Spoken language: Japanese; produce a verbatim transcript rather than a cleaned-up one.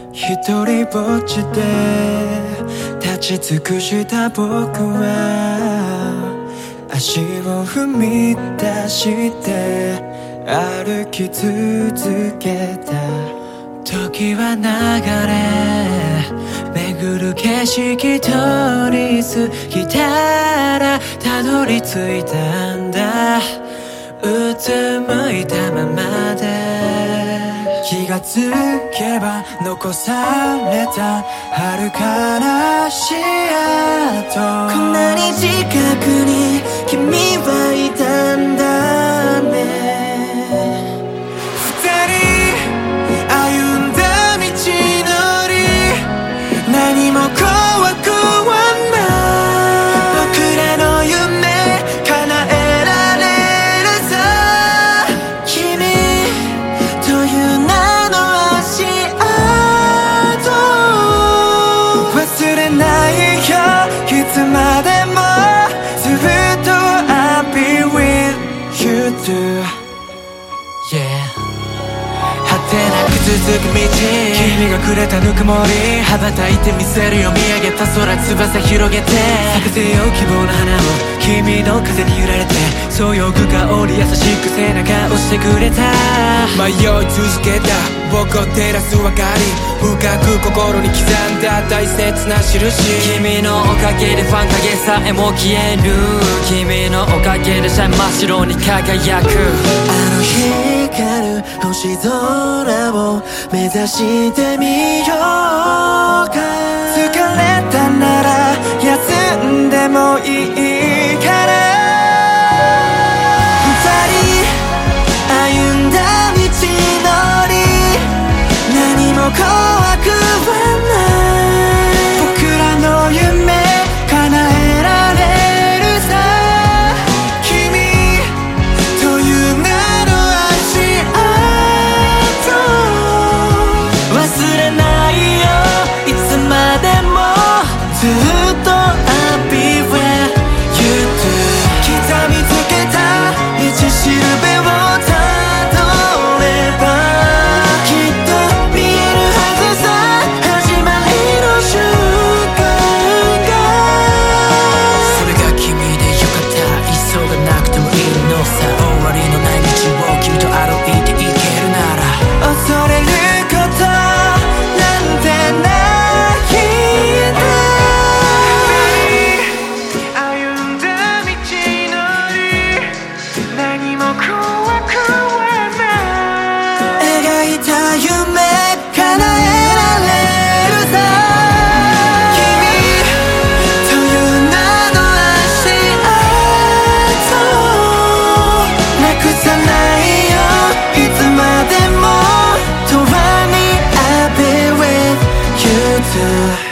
一人ぼっちで立ち尽くした僕は足を踏み出して歩き続けた。時は流れ巡る景色通り過ぎたらたどり着いたんだ。うつむいたままで気がつけば残された遥かな足跡。こんなに近くに君はいたんだね。二人歩んだ道のり何も怖くはない。僕らの夢叶えられるさ。君という名の足跡忘れないよいつまでもずっと I'll be with you too yeah。 果てなく続く道君がくれたぬくもり羽ばたいてみせるよ見上げた空翼広げて咲かせよう希望の花を君の風に揺られてそよぐ香り優しく背中押してくれた。迷い続けた僕を照らす明かり深く心に刻んだ大切な印。 君のおかげでファン影さえも消える。君のおかげでシャイン真っ白に輝く。 あの光る星空を目指してみようか。疲れたなら休んでもいいから二人歩んだ道のり何も怖くはない。僕らの夢叶えられるさ。君という名の足跡忘れないよいつまでもずっと I'll be with you too。 刻みつけた道しるべをたどればきっと見えるはずさ。始まりの瞬間がそれが君でよかった。急がなくてもいいのさ。終わりのない道を君と歩いていけるなら恐れることなんてないんだ。歩んだ道のり何も怖くはない。描いた夢叶えられるさ。君という名の足跡なくさないよいつまでも永遠に I'll be with you too